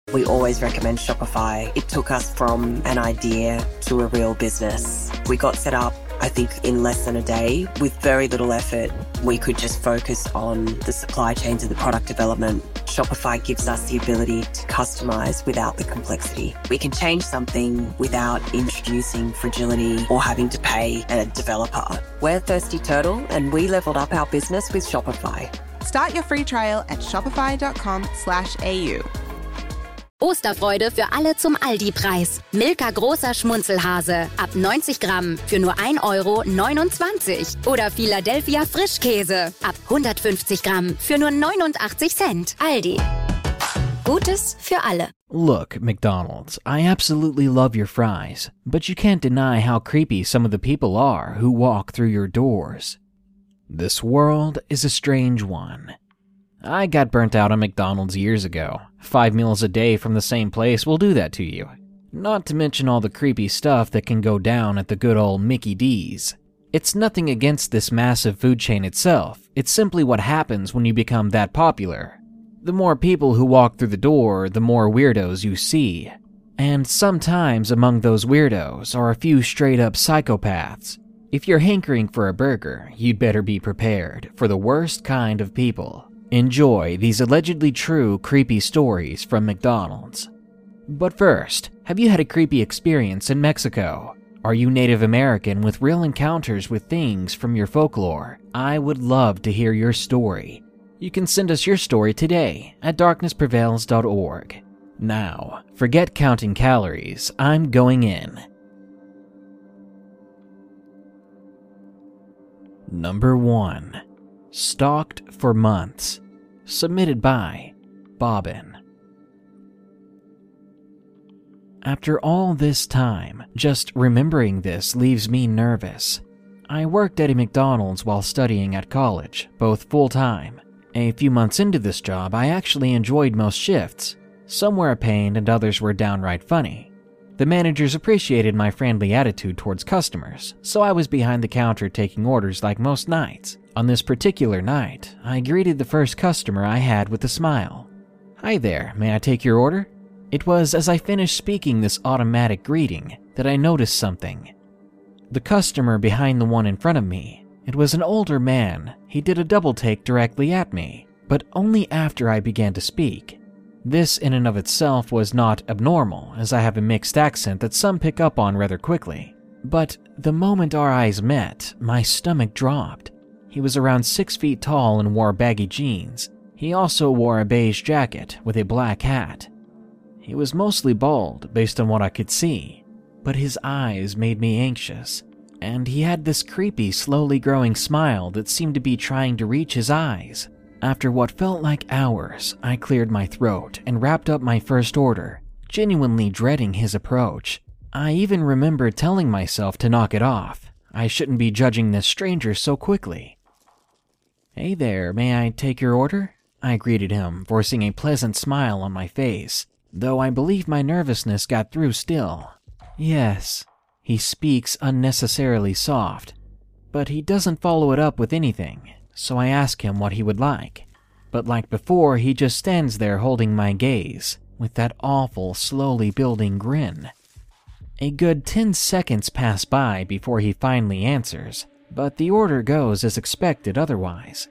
We always recommend Shopify. It took us from an idea to a real business. We got set up, I think, in less than a day. With very little effort, we could just focus on the supply chains and the product development. Shopify gives us the ability to customize without the complexity. We can change something without introducing fragility or having to pay a developer. We're Thirsty Turtle, and we leveled up our business with Shopify. Start your free trial at shopify.com/au. Osterfreude für alle zum Aldi-Preis. Milka großer Schmunzelhase. Ab 90 Gramm für nur 1,29 €. Oder Philadelphia Frischkäse. Ab 150 Gramm für nur 89 Cent. Aldi. Gutes für alle. Look, McDonald's, I absolutely love your fries, but you can't deny how creepy some of the people are who walk through your doors. This world is a strange one. I got burnt out on McDonald's years ago. 5 meals a day from the same place will do that to you. Not to mention all the creepy stuff that can go down at the good old Mickey D's. It's nothing against this massive food chain itself. It's simply what happens when you become that popular. The more people who walk through the door, the more weirdos you see. And sometimes among those weirdos are a few straight-up psychopaths. If you're hankering for a burger, you'd better be prepared for the worst kind of people. Enjoy these allegedly true creepy stories from McDonald's. But first, have you had a creepy experience in Mexico? Are you Native American with real encounters with things from your folklore? I would love to hear your story. You can send us your story today at darknessprevails.org. Now, forget counting calories, I'm going in. Number 1. Stalked for Months. Submitted by Bobbin. After all this time, just remembering this leaves me nervous. I worked at a McDonald's while studying at college, both full-time. A few months into this job, I actually enjoyed most shifts. Some were a pain and others were downright funny. The managers appreciated my friendly attitude towards customers, so I was behind the counter taking orders like most nights. On this particular night, I greeted the first customer I had with a smile. "Hi there, may I take your order?" It was as I finished speaking this automatic greeting that I noticed something. The customer behind the one in front of me, it was an older man. He did a double take directly at me, but only after I began to speak. This in and of itself was not abnormal, as I have a mixed accent that some pick up on rather quickly. But the moment our eyes met, my stomach dropped. He was around 6 feet tall and wore baggy jeans. He also wore a beige jacket with a black hat. He was mostly bald based on what I could see, but his eyes made me anxious, and he had this creepy, slowly growing smile that seemed to be trying to reach his eyes. After what felt like hours, I cleared my throat and wrapped up my first order, genuinely dreading his approach. I even remembered telling myself to knock it off. I shouldn't be judging this stranger so quickly. "Hey there, may I take your order?" I greeted him, forcing a pleasant smile on my face, though I believe my nervousness got through still. "Yes." He speaks unnecessarily soft, but he doesn't follow it up with anything, so I ask him what he would like. But like before, he just stands there holding my gaze, with that awful, slowly building grin. A good 10 seconds pass by before he finally answers, but the order goes as expected otherwise.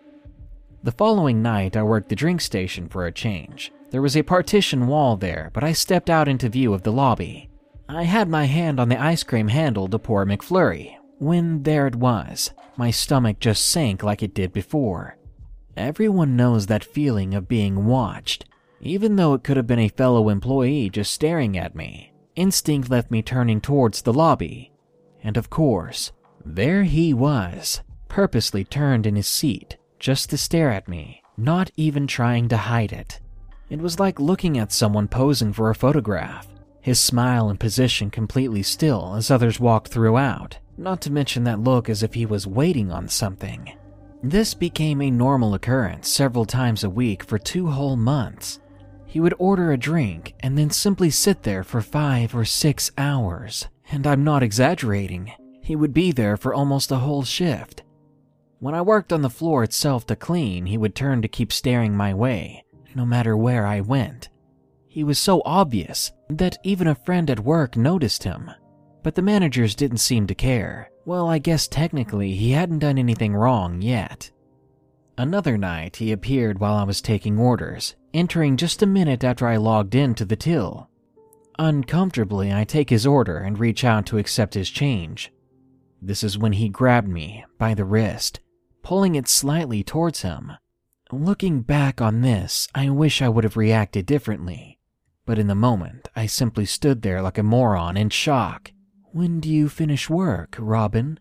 The following night, I worked the drink station for a change. There was a partition wall there, but I stepped out into view of the lobby. I had my hand on the ice cream handle to pour a McFlurry, when there it was. My stomach just sank like it did before. Everyone knows that feeling of being watched, even though it could have been a fellow employee just staring at me. Instinct left me turning towards the lobby. And of course, there he was, purposely turned in his seat, just to stare at me, not even trying to hide it. It was like looking at someone posing for a photograph, his smile and position completely still as others walked throughout, not to mention that look as if he was waiting on something. This became a normal occurrence several times a week for 2 whole months. He would order a drink and then simply sit there for 5 or 6 hours, and I'm not exaggerating. He would be there for almost a whole shift. When I worked on the floor itself to clean, he would turn to keep staring my way, no matter where I went. He was so obvious that even a friend at work noticed him. But the managers didn't seem to care. Well, I guess technically he hadn't done anything wrong yet. Another night, he appeared while I was taking orders, entering just a minute after I logged into the till. Uncomfortably, I take his order and reach out to accept his change. This is when he grabbed me by the wrist, pulling it slightly towards him. Looking back on this, I wish I would have reacted differently. But in the moment, I simply stood there like a moron in shock. "When do you finish work, Robin?"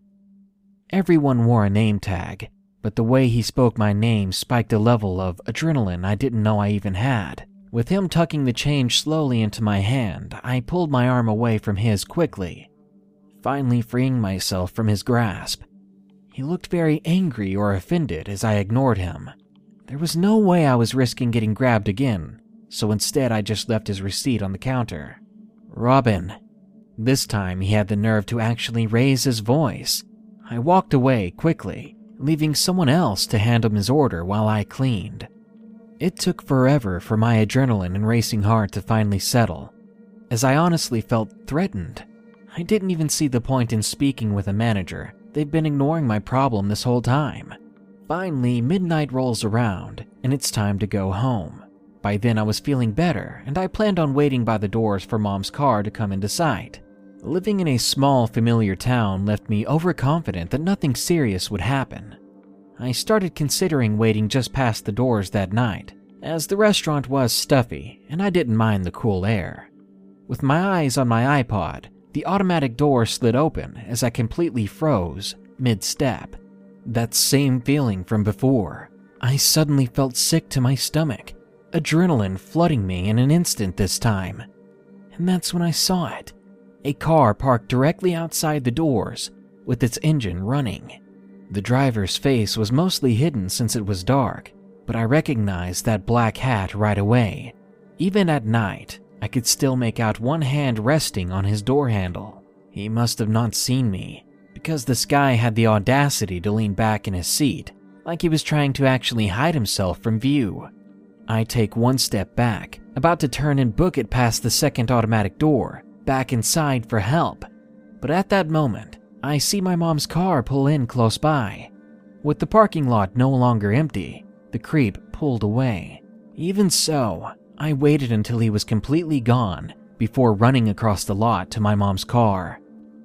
Everyone wore a name tag, but the way he spoke my name spiked a level of adrenaline I didn't know I even had. With him tucking the change slowly into my hand, I pulled my arm away from his quickly, finally freeing myself from his grasp. He looked very angry or offended as I ignored him. There was no way I was risking getting grabbed again, so instead I just left his receipt on the counter. "Robin." This time he had the nerve to actually raise his voice. I walked away quickly, leaving someone else to hand him his order while I cleaned. It took forever for my adrenaline and racing heart to finally settle, as I honestly felt threatened. I didn't even see the point in speaking with a manager. They've been ignoring my problem this whole time. Finally, midnight rolls around, and it's time to go home. By then I was feeling better, and I planned on waiting by the doors for Mom's car to come into sight. Living in a small, familiar town left me overconfident that nothing serious would happen. I started considering waiting just past the doors that night, as the restaurant was stuffy, and I didn't mind the cool air. With my eyes on my iPod, the automatic door slid open as I completely froze, mid-step. That same feeling from before. I suddenly felt sick to my stomach, adrenaline flooding me in an instant this time. And that's when I saw it. A car parked directly outside the doors, with its engine running. The driver's face was mostly hidden since it was dark, but I recognized that black hat right away. Even at night, I could still make out one hand resting on his door handle. He must have not seen me, because this guy had the audacity to lean back in his seat, like he was trying to actually hide himself from view. I take one step back, about to turn and book it past the second automatic door, back inside for help. But at that moment, I see my mom's car pull in close by. With the parking lot no longer empty, the creep pulled away. Even so, I waited until he was completely gone before running across the lot to my mom's car.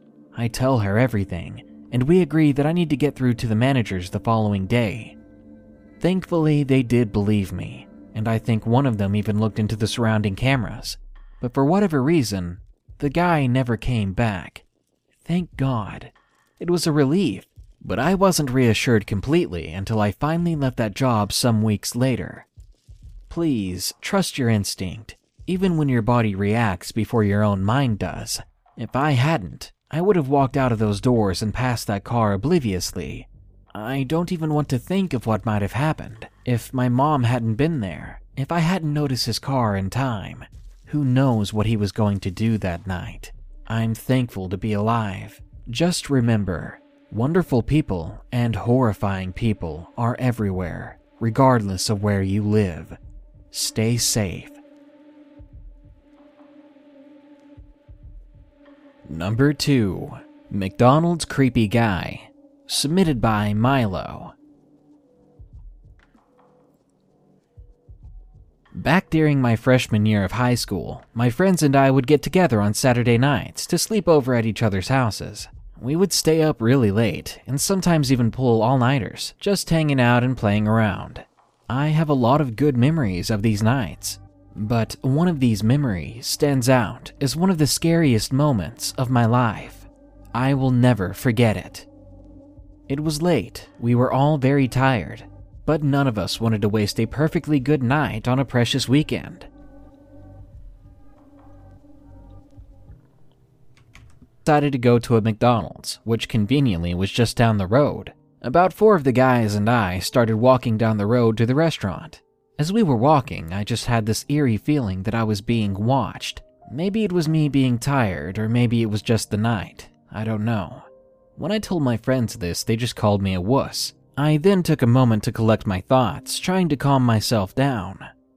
I tell her everything, and we agree that I need to get through to the managers the following day. Thankfully, they did believe me, and I think one of them even looked into the surrounding cameras. But for whatever reason, the guy never came back. Thank God. It was a relief, but I wasn't reassured completely until I finally left that job some weeks later. Please, trust your instinct, even when your body reacts before your own mind does. If I hadn't, I would have walked out of those doors and passed that car obliviously. I don't even want to think of what might have happened if my mom hadn't been there, if I hadn't noticed his car in time. Who knows what he was going to do that night? I'm thankful to be alive. Just remember, wonderful people and horrifying people are everywhere, regardless of where you live. Stay safe. Number 2. McDonald's Creepy Guy. Submitted by Milo. Back during my freshman year of high school, my friends and I would get together on Saturday nights to sleep over at each other's houses. We would stay up really late, and sometimes even pull all-nighters, just hanging out and playing around. I have a lot of good memories of these nights, but one of these memories stands out as one of the scariest moments of my life. I will never forget it. It was late, we were all very tired, but none of us wanted to waste a perfectly good night on a precious weekend. Decided to go to a McDonald's, which conveniently was just down the road. About 4 of the guys and I started walking down the road to the restaurant. As we were walking, I just had this eerie feeling that I was being watched. Maybe it was me being tired, or maybe it was just the night. I don't know. When I told my friends this, they just called me a wuss. I then took a moment to collect my thoughts, trying to calm myself down.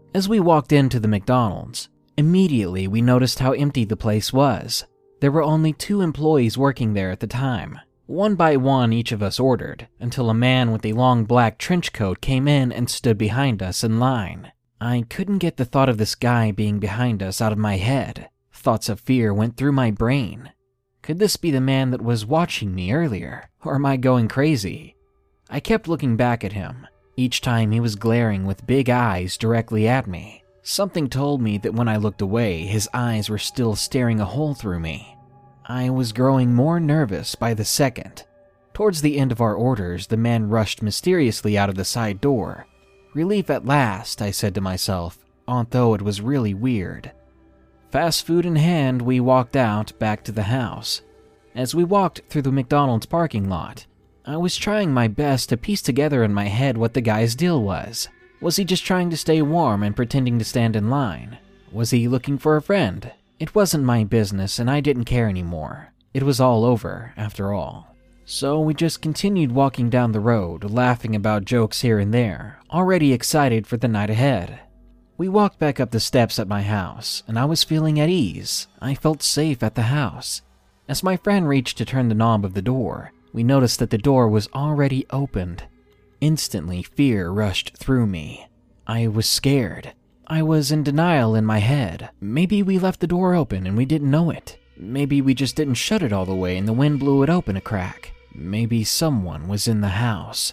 As we walked into the McDonald's, immediately we noticed how empty the place was. There were only 2 employees working there at the time. One by one, each of us ordered, until a man with a long black trench coat came in and stood behind us in line. I couldn't get the thought of this guy being behind us out of my head. Thoughts of fear went through my brain. Could this be the man that was watching me earlier? Or am I going crazy? I kept looking back at him. Each time he was glaring with big eyes directly at me. Something told me that when I looked away, his eyes were still staring a hole through me. I was growing more nervous by the second. Towards the end of our orders, the man rushed mysteriously out of the side door. Relief at last, I said to myself, although it was really weird. Fast food in hand, we walked out back to the house. As we walked through the McDonald's parking lot, I was trying my best to piece together in my head what the guy's deal was. Was he just trying to stay warm and pretending to stand in line? Was he looking for a friend? It wasn't my business and I didn't care anymore. It was all over, after all. So we just continued walking down the road, laughing about jokes here and there, already excited for the night ahead. We walked back up the steps at my house, and I was feeling at ease. I felt safe at the house. As my friend reached to turn the knob of the door, we noticed that the door was already opened. Instantly, fear rushed through me. I was scared. I was in denial in my head. Maybe we left the door open and we didn't know it. Maybe we just didn't shut it all the way and the wind blew it open a crack. Maybe someone was in the house.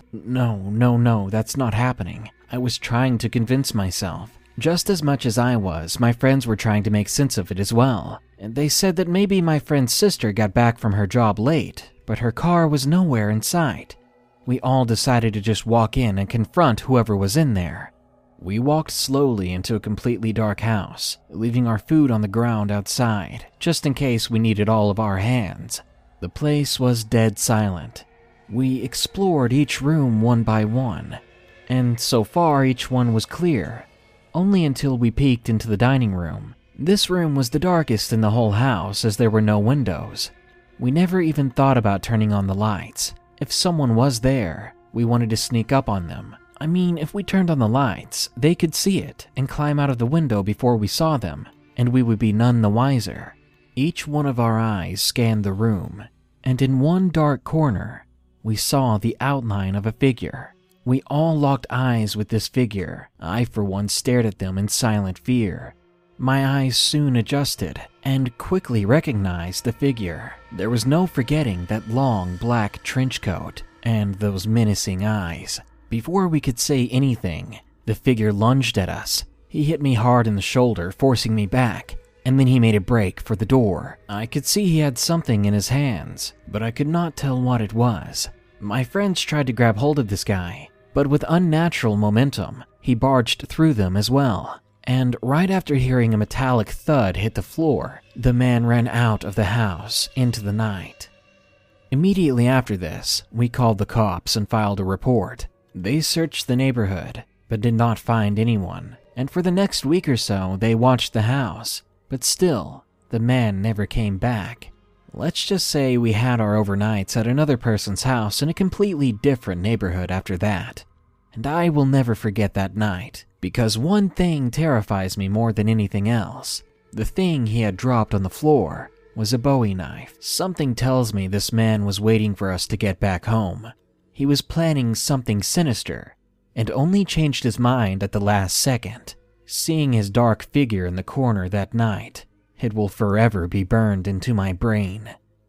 No, that's not happening. I was trying to convince myself. Just as much as I was, my friends were trying to make sense of it as well. And they said that maybe my friend's sister got back from her job late, but her car was nowhere in sight. We all decided to just walk in and confront whoever was in there. We walked slowly into a completely dark house, leaving our food on the ground outside, just in case we needed all of our hands. The place was dead silent. We explored each room one by one, and so far each one was clear, only until we peeked into the dining room. This room was the darkest in the whole house as there were no windows. We never even thought about turning on the lights. If someone was there, we wanted to sneak up on them. I mean, if we turned on the lights, they could see it and climb out of the window before we saw them, and we would be none the wiser. Each one of our eyes scanned the room, and in one dark corner, we saw the outline of a figure. We all locked eyes with this figure. I, for one, stared at them in silent fear. My eyes soon adjusted and quickly recognized the figure. There was no forgetting that long black trench coat and those menacing eyes. Before we could say anything, the figure lunged at us. He hit me hard in the shoulder, forcing me back, and then he made a break for the door. I could see he had something in his hands, but I could not tell what it was. My friends tried to grab hold of this guy, but with unnatural momentum, he barged through them as well. And right after hearing a metallic thud hit the floor, the man ran out of the house into the night. Immediately after this, we called the cops and filed a report. They searched the neighborhood, but did not find anyone, and for the next week or so, they watched the house, but still, the man never came back. Let's just say we had our overnights at another person's house in a completely different neighborhood after that. And I will never forget that night, because one thing terrifies me more than anything else. The thing he had dropped on the floor was a Bowie knife. Something tells me this man was waiting for us to get back home. He was planning something sinister, and only changed his mind at the last second. Seeing his dark figure in the corner that night, it will forever be burned into my brain.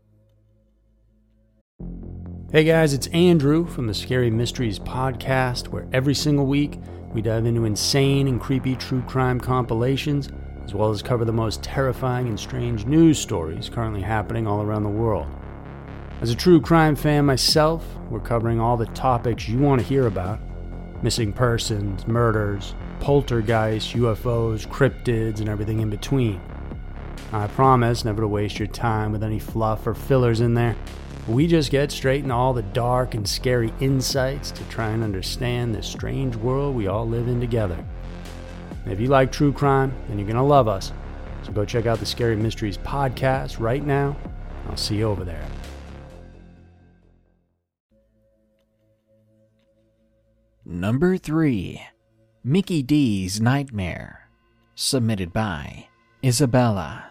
Hey guys, it's Andrew from the Scary Mysteries podcast, where every single week we dive into insane and creepy true crime compilations, as well as cover the most terrifying and strange news stories currently happening all around the world. As a true crime fan myself, we're covering all the topics you want to hear about: missing persons, murders, poltergeists, UFOs, cryptids, and everything in between. I promise never to waste your time with any fluff or fillers in there. We just get straight into all the dark and scary insights to try and understand this strange world we all live in together. And if you like true crime, then you're going to love us. So go check out the Scary Mysteries podcast right now. I'll see you over there. Number 3. Mickey D's Nightmare. Submitted by Isabella.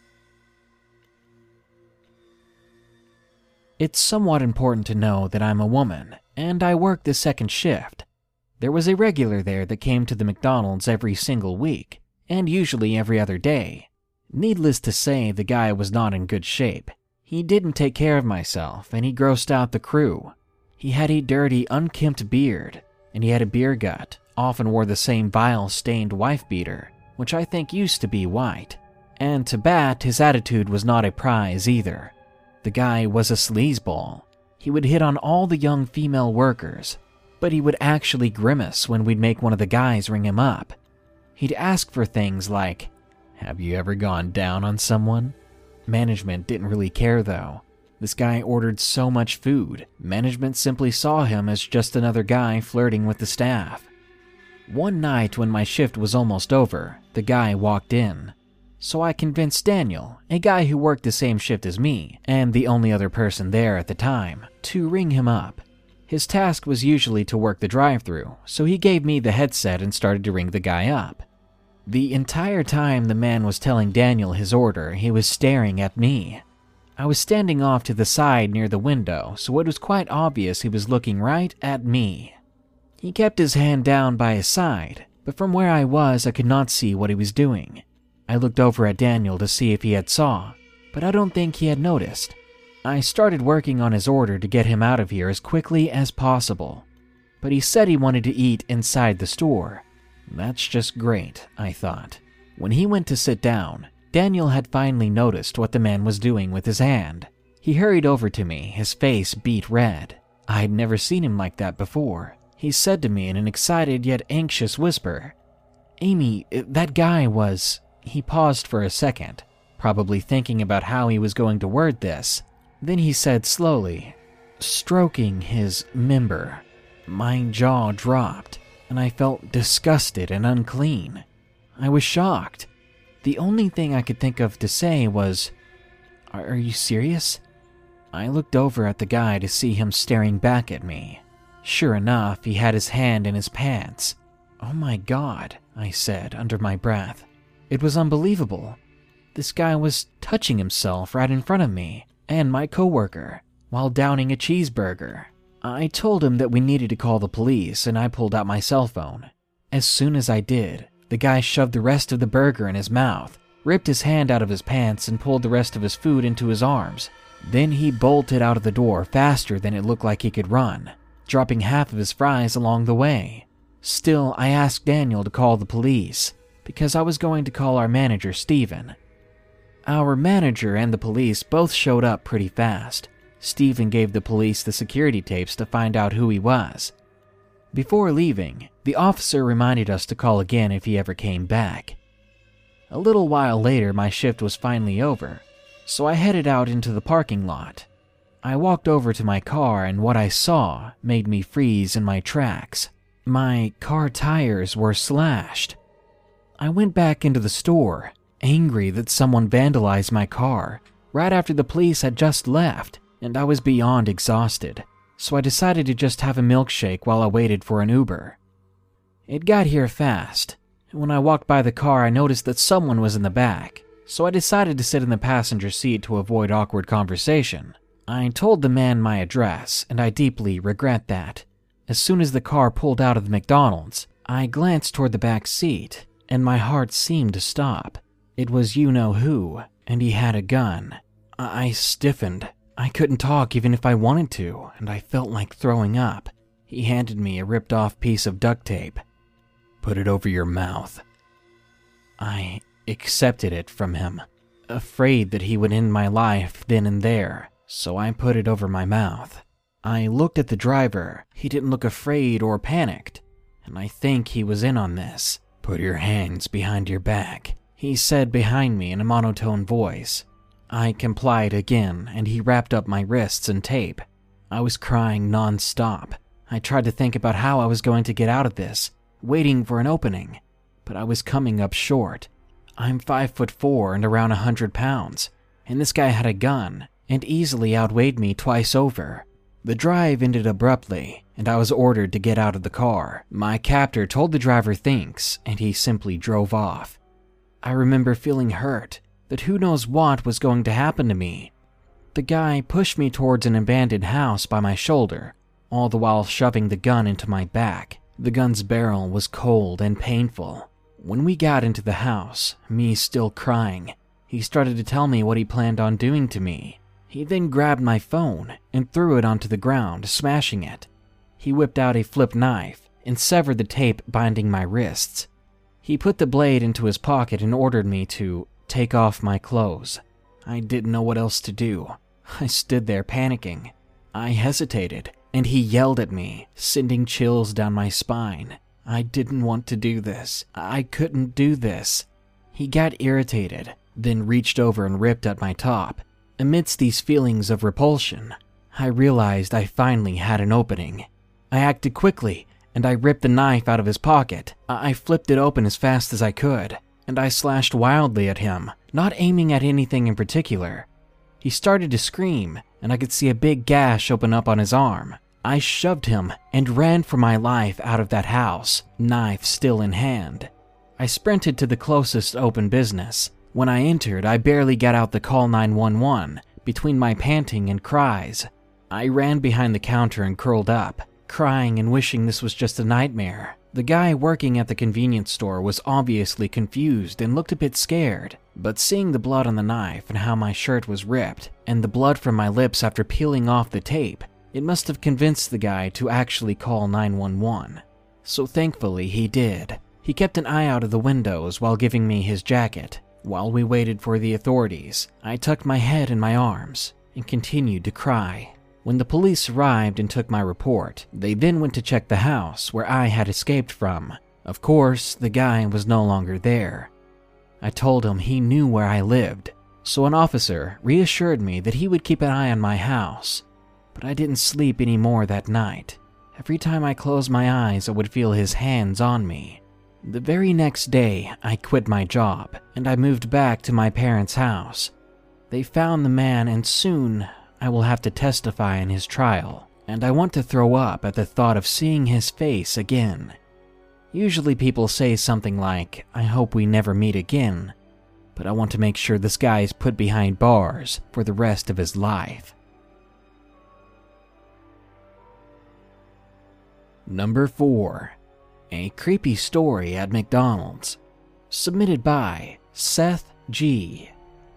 It's somewhat important to know that I'm a woman, and I work the second shift. There was a regular there that came to the McDonald's every single week, and usually every other day. Needless to say, the guy was not in good shape. He didn't take care of himself, and he grossed out the crew. He had a dirty, unkempt beard, and he had a beer gut, often wore the same vile, stained wife-beater, which I think used to be white. And to bat, his attitude was not a prize either. The guy was a sleazeball. He would hit on all the young female workers, but he would actually grimace when we'd make one of the guys ring him up. He'd ask for things like, "Have you ever gone down on someone?" Management didn't really care though. This guy ordered so much food, management simply saw him as just another guy flirting with the staff. One night when my shift was almost over, the guy walked in. So I convinced Daniel, a guy who worked the same shift as me, and the only other person there at the time, to ring him up. His task was usually to work the drive-thru, so he gave me the headset and started to ring the guy up. The entire time the man was telling Daniel his order, he was staring at me. I was standing off to the side near the window, so it was quite obvious he was looking right at me. He kept his hand down by his side, but from where I was, I could not see what he was doing. I looked over at Daniel to see if he had saw, but I don't think he had noticed. I started working on his order to get him out of here as quickly as possible, but he said he wanted to eat inside the store. That's just great, I thought. When he went to sit down, Daniel had finally noticed what the man was doing with his hand. He hurried over to me, his face beet red. I had never seen him like that before. He said to me in an excited yet anxious whisper, "Amy, that guy was..." He paused for a second, probably thinking about how he was going to word this. Then he said slowly, "Stroking his member." My jaw dropped, and I felt disgusted and unclean. I was shocked. The only thing I could think of to say was, "Are you serious?" I looked over at the guy to see him staring back at me. Sure enough, he had his hand in his pants. "Oh my God," I said under my breath. It was unbelievable. This guy was touching himself right in front of me and my coworker while downing a cheeseburger. I told him that we needed to call the police, and I pulled out my cell phone. As soon as I did, the guy shoved the rest of the burger in his mouth, ripped his hand out of his pants, and pulled the rest of his food into his arms. Then he bolted out of the door faster than it looked like he could run, dropping half of his fries along the way. Still, I asked Daniel to call the police, because I was going to call our manager, Steven. Our manager and the police both showed up pretty fast. Steven gave the police the security tapes to find out who he was. Before leaving, the officer reminded us to call again if he ever came back. A little while later, my shift was finally over, so I headed out into the parking lot. I walked over to my car, and what I saw made me freeze in my tracks. My car tires were slashed. I went back into the store, angry that someone vandalized my car right after the police had just left, and I was beyond exhausted, so I decided to just have a milkshake while I waited for an Uber. It got here fast. When I walked by the car, I noticed that someone was in the back, so I decided to sit in the passenger seat to avoid awkward conversation. I told the man my address, and I deeply regret that. As soon as the car pulled out of the McDonald's, I glanced toward the back seat, and my heart seemed to stop. It was you-know-who, and he had a gun. I stiffened. I couldn't talk even if I wanted to, and I felt like throwing up. He handed me a ripped-off piece of duct tape. "Put it over your mouth." I accepted it from him, afraid that he would end my life then and there, so I put it over my mouth. I looked at the driver. He didn't look afraid or panicked, and I think he was in on this. "Put your hands behind your back," he said behind me in a monotone voice. I complied again, and he wrapped up my wrists in tape. I was crying non-stop. I tried to think about how I was going to get out of this, waiting for an opening, but I was coming up short. I'm 5'4" and around 100 pounds, and this guy had a gun and easily outweighed me twice over. The drive ended abruptly, and I was ordered to get out of the car. My captor told the driver thanks, and he simply drove off. I remember feeling hurt, that who knows what was going to happen to me. The guy pushed me towards an abandoned house by my shoulder, all the while shoving the gun into my back. The gun's barrel was cold and painful. When we got into the house, me still crying, he started to tell me what he planned on doing to me. He then grabbed my phone and threw it onto the ground, smashing it. He whipped out a flip knife and severed the tape binding my wrists. He put the blade into his pocket and ordered me to take off my clothes. I didn't know what else to do. I stood there panicking. I hesitated, and he yelled at me, sending chills down my spine. I didn't want to do this. I couldn't do this. He got irritated, then reached over and ripped at my top. Amidst these feelings of repulsion, I realized I finally had an opening. I acted quickly, and I ripped the knife out of his pocket. I flipped it open as fast as I could, and I slashed wildly at him, not aiming at anything in particular. He started to scream, and I could see a big gash open up on his arm. I shoved him and ran for my life out of that house, knife still in hand. I sprinted to the closest open business. When I entered, I barely got out the call 911 between my panting and cries. I ran behind the counter and curled up, crying and wishing this was just a nightmare. The guy working at the convenience store was obviously confused and looked a bit scared, but seeing the blood on the knife and how my shirt was ripped, and the blood from my lips after peeling off the tape, it must have convinced the guy to actually call 911. So thankfully he did. He kept an eye out of the windows while giving me his jacket. While we waited for the authorities, I tucked my head in my arms and continued to cry. When the police arrived and took my report, they then went to check the house where I had escaped from. Of course, the guy was no longer there. I told him he knew where I lived, so an officer reassured me that he would keep an eye on my house. But I didn't sleep anymore that night. Every time I closed my eyes, I would feel his hands on me. The very next day, I quit my job, and I moved back to my parents' house. They found the man, and soon I will have to testify in his trial, and I want to throw up at the thought of seeing his face again. Usually people say something like, "I hope we never meet again," but I want to make sure this guy is put behind bars for the rest of his life. Number 4. A creepy story at McDonald's. Submitted by Seth G.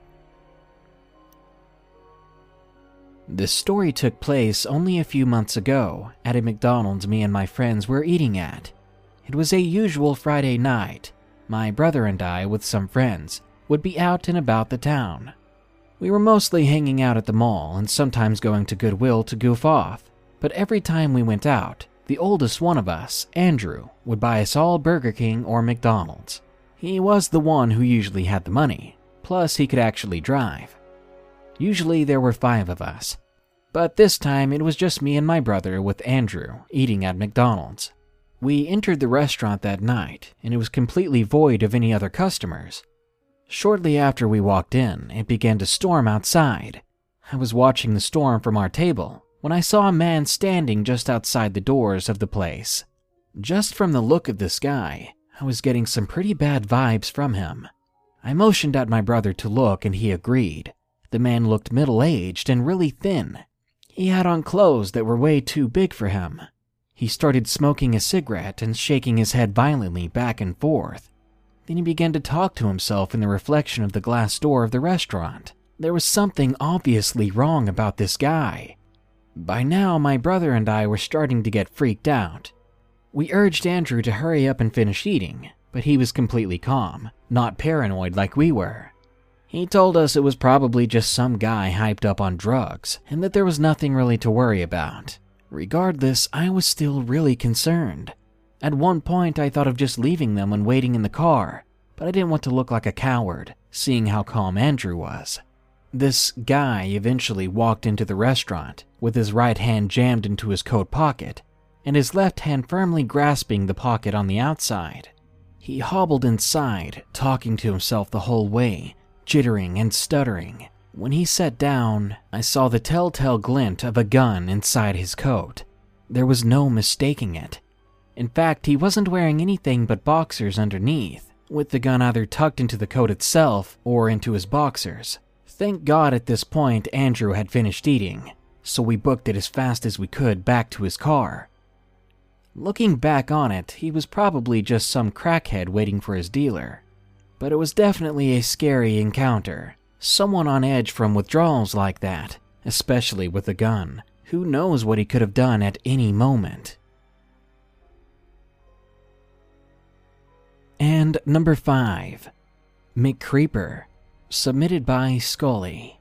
This story took place only a few months ago at a McDonald's me and my friends were eating at. It was a usual Friday night. My brother and I, with some friends, would be out and about the town. We were mostly hanging out at the mall and sometimes going to Goodwill to goof off, but every time we went out, the oldest one of us, Andrew, would buy us all Burger King or McDonald's. He was the one who usually had the money, plus he could actually drive. Usually there were 5 of us, but this time it was just me and my brother with Andrew eating at McDonald's. We entered the restaurant that night, and it was completely void of any other customers. Shortly after we walked in, it began to storm outside. I was watching the storm from our table when I saw a man standing just outside the doors of the place. Just from the look of this guy, I was getting some pretty bad vibes from him. I motioned at my brother to look and he agreed. The man looked middle-aged and really thin. He had on clothes that were way too big for him. He started smoking a cigarette and shaking his head violently back and forth. Then he began to talk to himself in the reflection of the glass door of the restaurant. There was something obviously wrong about this guy. By now, my brother and I were starting to get freaked out. We urged Andrew to hurry up and finish eating, but he was completely calm, not paranoid like we were. He told us it was probably just some guy hyped up on drugs, and that there was nothing really to worry about. Regardless, I was still really concerned. At one point, I thought of just leaving them and waiting in the car, but I didn't want to look like a coward, seeing how calm Andrew was. This guy eventually walked into the restaurant with his right hand jammed into his coat pocket and his left hand firmly grasping the pocket on the outside. He hobbled inside, talking to himself the whole way, jittering and stuttering. When he sat down, I saw the telltale glint of a gun inside his coat. There was no mistaking it. In fact, he wasn't wearing anything but boxers underneath, with the gun either tucked into the coat itself or into his boxers. Thank God at this point Andrew had finished eating, so we booked it as fast as we could back to his car. Looking back on it, he was probably just some crackhead waiting for his dealer. But it was definitely a scary encounter. Someone on edge from withdrawals like that, especially with a gun. Who knows what he could have done at any moment? And number 5, McCreeper, submitted by Scully.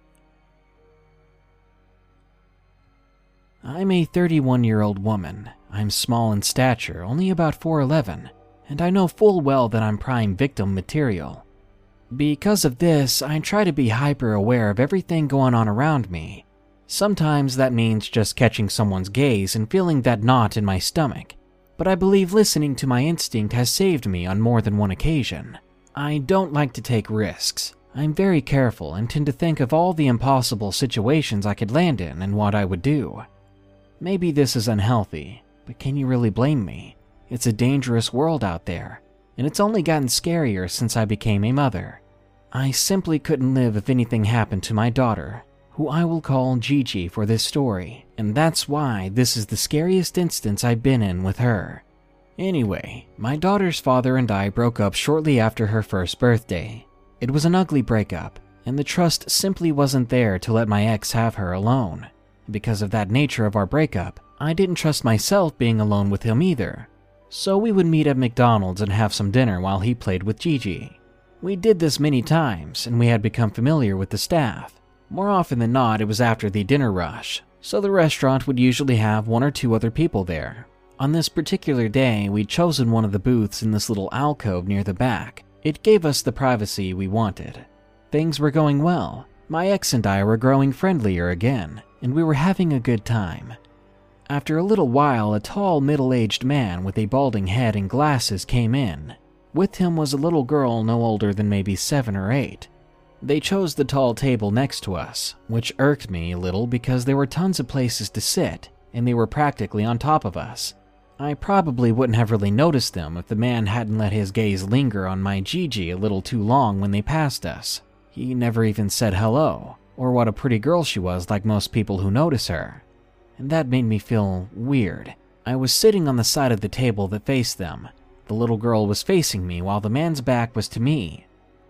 I'm a 31-year-old woman. I'm small in stature, only about 4'11", and I know full well that I'm prime victim material. Because of this, I try to be hyper-aware of everything going on around me. Sometimes that means just catching someone's gaze and feeling that knot in my stomach, but I believe listening to my instinct has saved me on more than one occasion. I don't like to take risks. I'm very careful and tend to think of all the impossible situations I could land in and what I would do. Maybe this is unhealthy, but can you really blame me? It's a dangerous world out there, and it's only gotten scarier since I became a mother. I simply couldn't live if anything happened to my daughter, who I will call Gigi for this story, and that's why this is the scariest instance I've been in with her. Anyway, my daughter's father and I broke up shortly after her first birthday. It was an ugly breakup, and the trust simply wasn't there to let my ex have her alone. Because of that nature of our breakup, I didn't trust myself being alone with him either. So we would meet at McDonald's and have some dinner while he played with Gigi. We did this many times, and we had become familiar with the staff. More often than not, it was after the dinner rush, so the restaurant would usually have 1 or 2 other people there. On this particular day, we'd chosen one of the booths in this little alcove near the back. It gave us the privacy we wanted. Things were going well. My ex and I were growing friendlier again, and we were having a good time. After a little while, a tall, middle-aged man with a balding head and glasses came in. With him was a little girl no older than maybe 7 or 8. They chose the tall table next to us, which irked me a little because there were tons of places to sit, and they were practically on top of us. I probably wouldn't have really noticed them if the man hadn't let his gaze linger on my Gigi a little too long when they passed us. He never even said hello, or what a pretty girl she was like most people who notice her. And that made me feel weird. I was sitting on the side of the table that faced them. The little girl was facing me while the man's back was to me.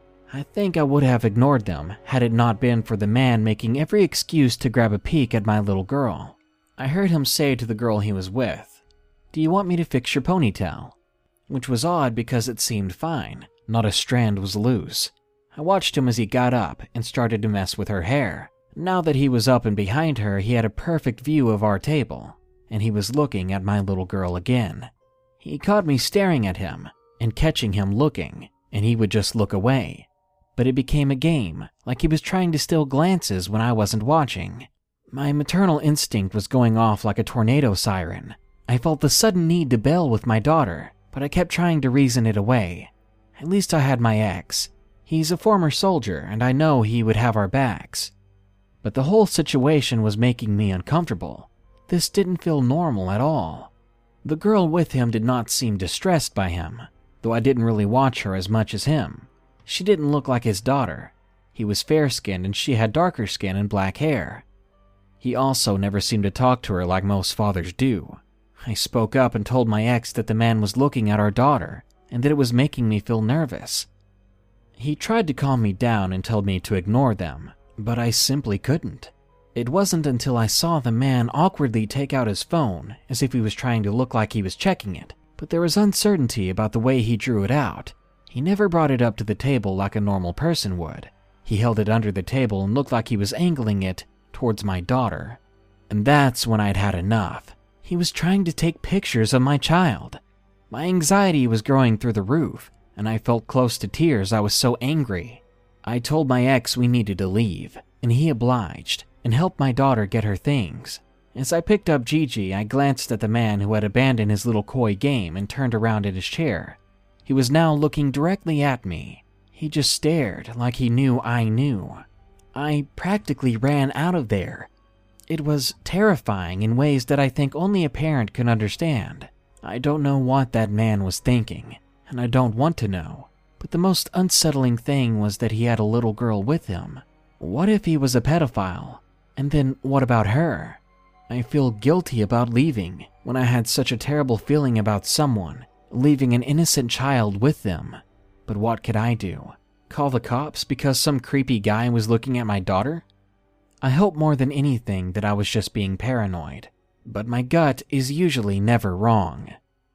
I think I would have ignored them had it not been for the man making every excuse to grab a peek at my little girl. I heard him say to the girl he was with, "Do you want me to fix your ponytail?" Which was odd because it seemed fine. Not a strand was loose. I watched him as he got up and started to mess with her hair. Now that he was up and behind her, he had a perfect view of our table, and he was looking at my little girl again. He caught me staring at him and catching him looking, and he would just look away. But it became a game, like he was trying to steal glances when I wasn't watching. My maternal instinct was going off like a tornado siren. I felt the sudden need to bail with my daughter, but I kept trying to reason it away. At least I had my ex. He's a former soldier, and I know he would have our backs. But the whole situation was making me uncomfortable. This didn't feel normal at all. The girl with him did not seem distressed by him, though I didn't really watch her as much as him. She didn't look like his daughter. He was fair-skinned and she had darker skin and black hair. He also never seemed to talk to her like most fathers do. I spoke up and told my ex that the man was looking at our daughter and that it was making me feel nervous. He tried to calm me down and tell me to ignore them, but I simply couldn't. It wasn't until I saw the man awkwardly take out his phone as if he was trying to look like he was checking it, but there was uncertainty about the way he drew it out. He never brought it up to the table like a normal person would. He held it under the table and looked like he was angling it towards my daughter. And that's when I'd had enough. He was trying to take pictures of my child. My anxiety was growing through the roof, and I felt close to tears. I was so angry. I told my ex we needed to leave, and he obliged and helped my daughter get her things. As I picked up Gigi, I glanced at the man who had abandoned his little coy game and turned around in his chair. He was now looking directly at me. He just stared like he knew I knew. I practically ran out of there. It was terrifying in ways that I think only a parent can understand. I don't know what that man was thinking, and I don't want to know. But the most unsettling thing was that he had a little girl with him. What if he was a pedophile? And then what about her? I feel guilty about leaving when I had such a terrible feeling about someone, leaving an innocent child with them. But what could I do? Call the cops because some creepy guy was looking at my daughter? I hope more than anything that I was just being paranoid, but my gut is usually never wrong.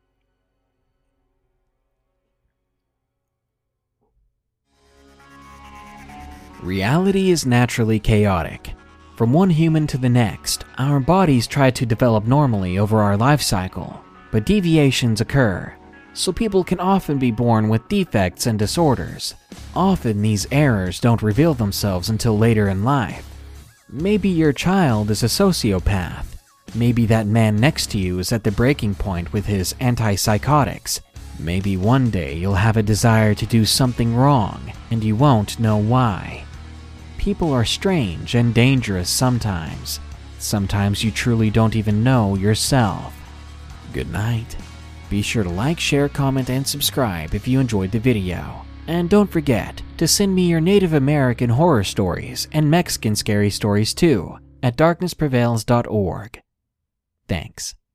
Reality is naturally chaotic. From one human to the next, our bodies try to develop normally over our life cycle, but deviations occur, so people can often be born with defects and disorders. Often these errors don't reveal themselves until later in life. Maybe your child is a sociopath. Maybe that man next to you is at the breaking point with his antipsychotics. Maybe one day you'll have a desire to do something wrong, and you won't know why. People are strange and dangerous sometimes. Sometimes you truly don't even know yourself. Good night. Be sure to like, share, comment, and subscribe if you enjoyed the video. And don't forget to send me your Native American horror stories and Mexican scary stories too at darknessprevails.org. Thanks.